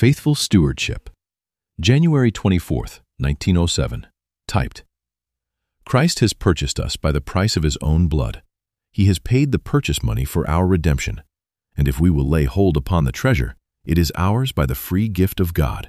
Faithful Stewardship. January 24th, 1907. Typed. Christ has purchased us by the price of his own blood. He has paid the purchase money for our redemption, and if we will lay hold upon the treasure, it is ours by the free gift of God.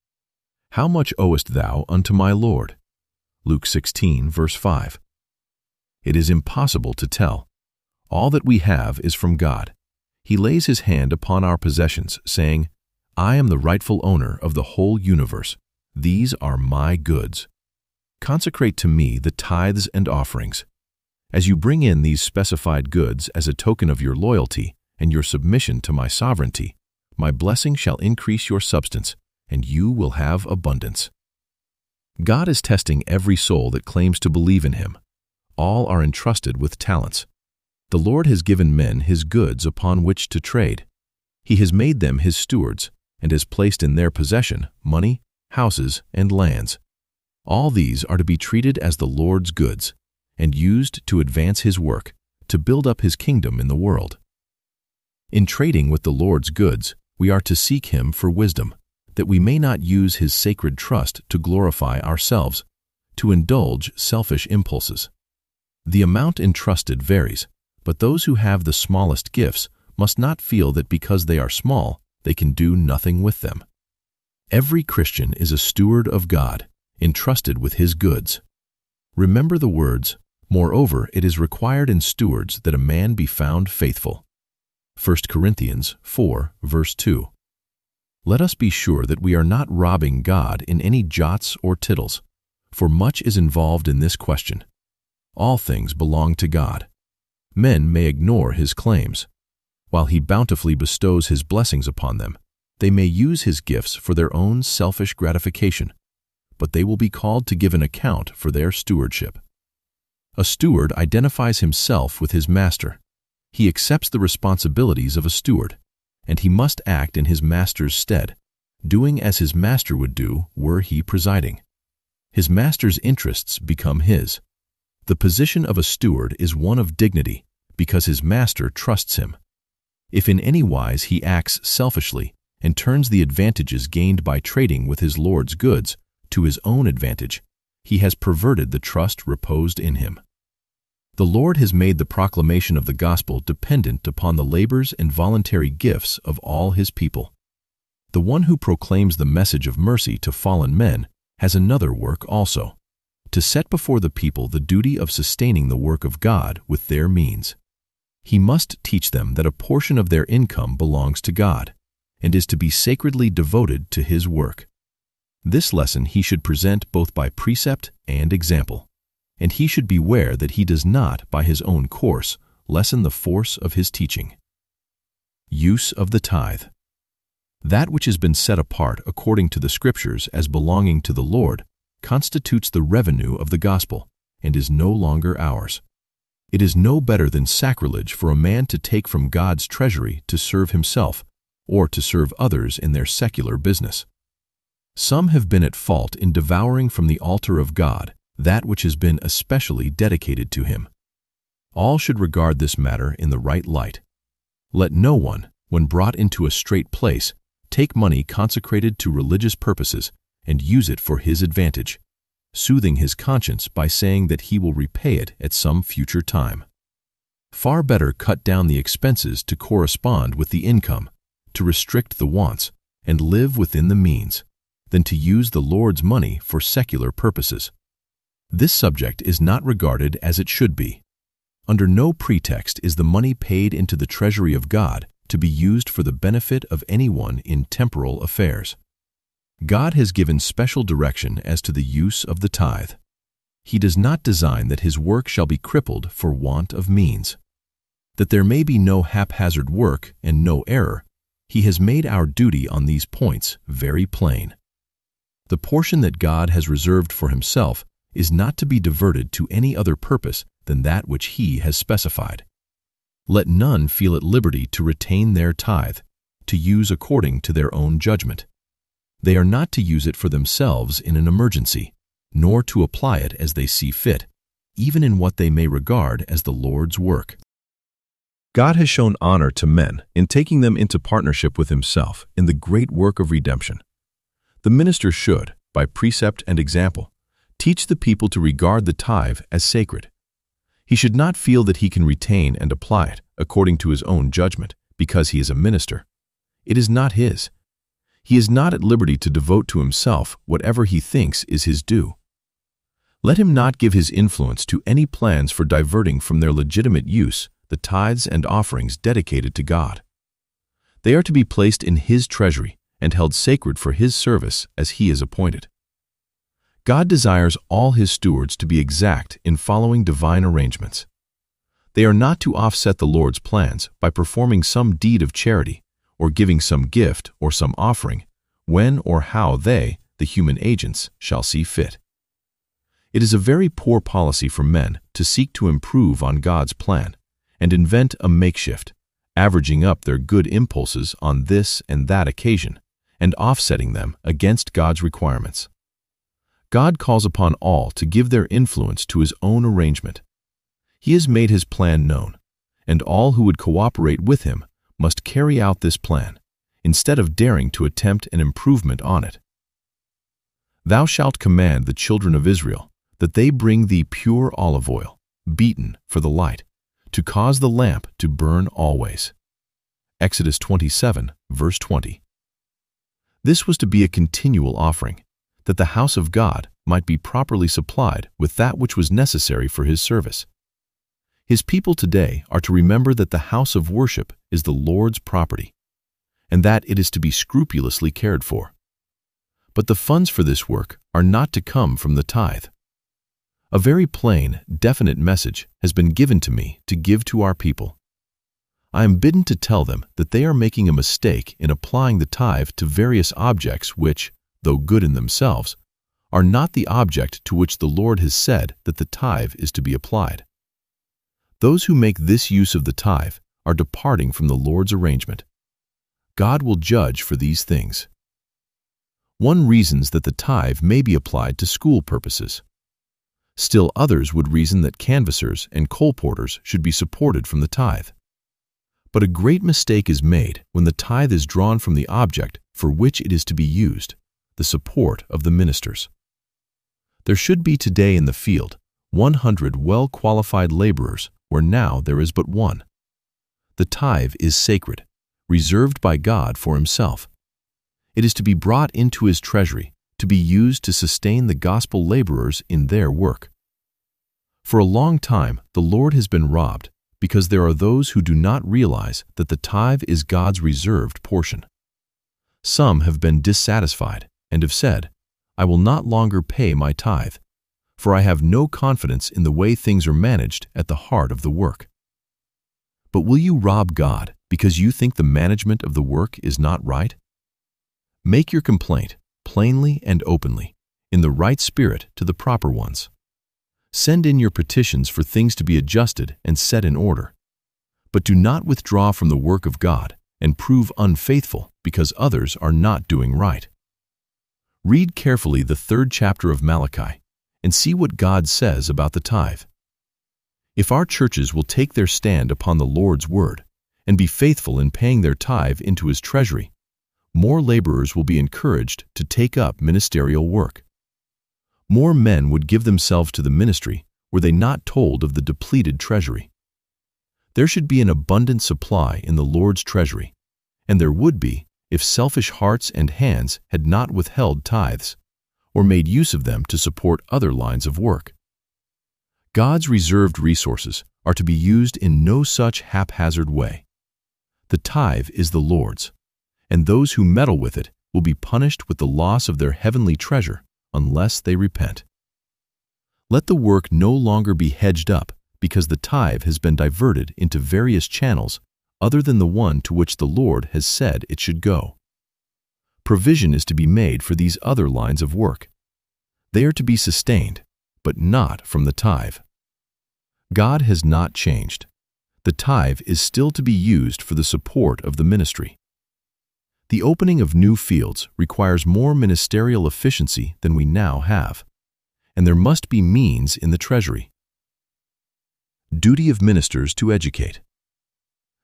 How much owest thou unto my Lord? Luke 16, verse 5. It is impossible to tell. All that we have is from God. He lays his hand upon our possessions, saying, I am the rightful owner of the whole universe. These are my goods. Consecrate to me the tithes and offerings. As you bring in these specified goods as a token of your loyalty and your submission to my sovereignty, my blessing shall increase your substance, and you will have abundance. God is testing every soul that claims to believe in him. All are entrusted with talents. The Lord has given men his goods upon which to trade. He has made them his stewards and has placed in their possession money, houses, and lands. All these are to be treated as the Lord's goods and used to advance his work, to build up his kingdom in the world. In trading with the Lord's goods, we are to seek him for wisdom, that we may not use his sacred trust to glorify ourselves, to indulge selfish impulses. The amount entrusted varies, but those who have the smallest gifts must not feel that because they are small, they can do nothing with them. Every Christian is a steward of God, entrusted with his goods. Remember the words, moreover, it is required in stewards that a man be found faithful. 1 Corinthians 4, verse 2. Let us be sure that we are not robbing God in any jots or tittles, for much is involved in this question. All things belong to God. Men may ignore his claims. While he bountifully bestows his blessings upon them, they may use his gifts for their own selfish gratification, but they will be called to give an account for their stewardship. A steward identifies himself with his master. He accepts the responsibilities of a steward, and he must act in his master's stead, doing as his master would do were he presiding. His master's interests become his. The position of a steward is one of dignity because his master trusts him. If in any wise he acts selfishly and turns the advantages gained by trading with his Lord's goods to his own advantage, he has perverted the trust reposed in him. The Lord has made the proclamation of the gospel dependent upon the labors and voluntary gifts of all his people. The one who proclaims the message of mercy to fallen men has another work also, to set before the people the duty of sustaining the work of God with their means. He must teach them that a portion of their income belongs to God and is to be sacredly devoted to his work. This lesson he should present both by precept and example, and he should beware that he does not, by his own course, lessen the force of his teaching. Use of the tithe. That which has been set apart according to the Scriptures as belonging to the Lord constitutes the revenue of the gospel and is no longer ours. It is no better than sacrilege for a man to take from God's treasury to serve himself or to serve others in their secular business. Some have been at fault in devouring from the altar of God that which has been especially dedicated to him. All should regard this matter in the right light. Let no one, when brought into a straight place, take money consecrated to religious purposes and use it for his advantage, soothing his conscience by saying that he will repay it at some future time. Far better cut down the expenses to correspond with the income, to restrict the wants, and live within the means, than to use the Lord's money for secular purposes. This subject is not regarded as it should be. Under no pretext is the money paid into the treasury of God to be used for the benefit of anyone in temporal affairs. God has given special direction as to the use of the tithe. He does not design that his work shall be crippled for want of means. That there may be no haphazard work and no error, he has made our duty on these points very plain. The portion that God has reserved for himself is not to be diverted to any other purpose than that which he has specified. Let none feel at liberty to retain their tithe, to use according to their own judgment. They are not to use it for themselves in an emergency, nor to apply it as they see fit, even in what they may regard as the Lord's work. God has shown honor to men in taking them into partnership with himself in the great work of redemption. The minister should, by precept and example, teach the people to regard the tithe as sacred. He should not feel that he can retain and apply it according to his own judgment because he is a minister. It is not his. He is not at liberty to devote to himself whatever he thinks is his due. Let him not give his influence to any plans for diverting from their legitimate use the tithes and offerings dedicated to God. They are to be placed in his treasury and held sacred for his service as he is appointed. God desires all his stewards to be exact in following divine arrangements. They are not to offset the Lord's plans by performing some deed of charity or giving some gift or some offering, when or how they, the human agents, shall see fit. It is a very poor policy for men to seek to improve on God's plan and invent a makeshift, averaging up their good impulses on this and that occasion and offsetting them against God's requirements. God calls upon all to give their influence to his own arrangement. He has made his plan known, and all who would cooperate with him must carry out this plan, instead of daring to attempt an improvement on it. Thou shalt command the children of Israel that they bring thee pure olive oil, beaten for the light, to cause the lamp to burn always. Exodus 27, verse 20. This was to be a continual offering, that the house of God might be properly supplied with that which was necessary for his service. His people today are to remember that the house of worship is the Lord's property, and that it is to be scrupulously cared for. But the funds for this work are not to come from the tithe. A very plain, definite message has been given to me to give to our people. I am bidden to tell them that they are making a mistake in applying the tithe to various objects which, though good in themselves, are not the object to which the Lord has said that the tithe is to be applied. Those who make this use of the tithe are departing from the Lord's arrangement. God will judge for these things. One reasons that the tithe may be applied to school purposes. Still others would reason that canvassers and coal porters should be supported from the tithe. But a great mistake is made when the tithe is drawn from the object for which it is to be used, the support of the ministers. There should be today in the field 100 well-qualified laborers where now there is but one. The tithe is sacred, reserved by God for himself. It is to be brought into his treasury, to be used to sustain the gospel laborers in their work. For a long time, the Lord has been robbed because there are those who do not realize that the tithe is God's reserved portion. Some have been dissatisfied and have said, I will not longer pay my tithe, for I have no confidence in the way things are managed at the heart of the work. But will you rob God because you think the management of the work is not right? Make your complaint plainly and openly, in the right spirit to the proper ones. Send in your petitions for things to be adjusted and set in order. But do not withdraw from the work of God and prove unfaithful because others are not doing right. Read carefully the 3rd chapter of Malachi and see what God says about the tithe. If our churches will take their stand upon the Lord's word and be faithful in paying their tithe into his treasury, more laborers will be encouraged to take up ministerial work. More men would give themselves to the ministry were they not told of the depleted treasury. There should be an abundant supply in the Lord's treasury, and there would be if selfish hearts and hands had not withheld tithes, or made use of them to support other lines of work. God's reserved resources are to be used in no such haphazard way. The tithe is the Lord's, and those who meddle with it will be punished with the loss of their heavenly treasure unless they repent. Let the work no longer be hedged up because the tithe has been diverted into various channels other than the one to which the Lord has said it should go. Provision is to be made for these other lines of work. They are to be sustained, but not from the tithe. God has not changed. The tithe is still to be used for the support of the ministry. The opening of new fields requires more ministerial efficiency than we now have, and there must be means in the treasury. Duty of ministers to educate.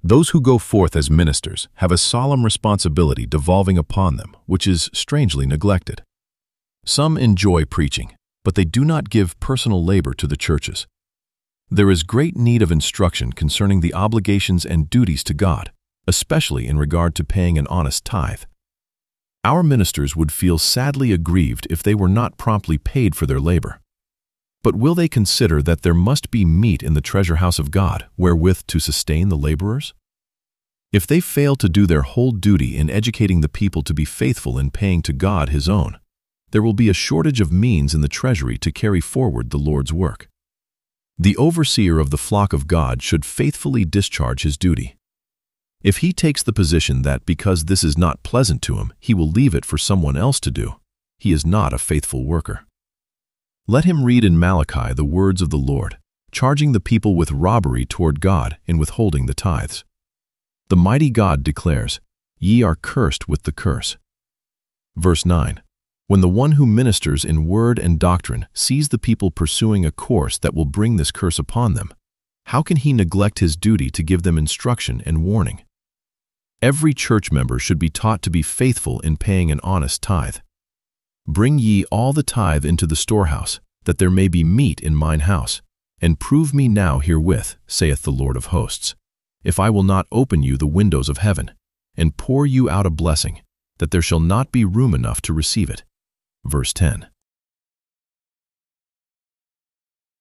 Those who go forth as ministers have a solemn responsibility devolving upon them, which is strangely neglected. Some enjoy preaching, but they do not give personal labor to the churches. There is great need of instruction concerning the obligations and duties to God, especially in regard to paying an honest tithe. Our ministers would feel sadly aggrieved if they were not promptly paid for their labor. But will they consider that there must be meat in the treasure house of God wherewith to sustain the laborers? If they fail to do their whole duty in educating the people to be faithful in paying to God His own, there will be a shortage of means in the treasury to carry forward the Lord's work. The overseer of the flock of God should faithfully discharge his duty. If he takes the position that because this is not pleasant to him, he will leave it for someone else to do, he is not a faithful worker. Let him read in Malachi the words of the Lord, charging the people with robbery toward God in withholding the tithes. The mighty God declares, "Ye are cursed with the curse." Verse 9. When the one who ministers in word and doctrine sees the people pursuing a course that will bring this curse upon them, how can he neglect his duty to give them instruction and warning? Every church member should be taught to be faithful in paying an honest tithe. Bring ye all the tithe into the storehouse, that there may be meat in mine house, and prove me now herewith, saith the Lord of hosts, if I will not open you the windows of heaven, and pour you out a blessing, that there shall not be room enough to receive it. Verse 10.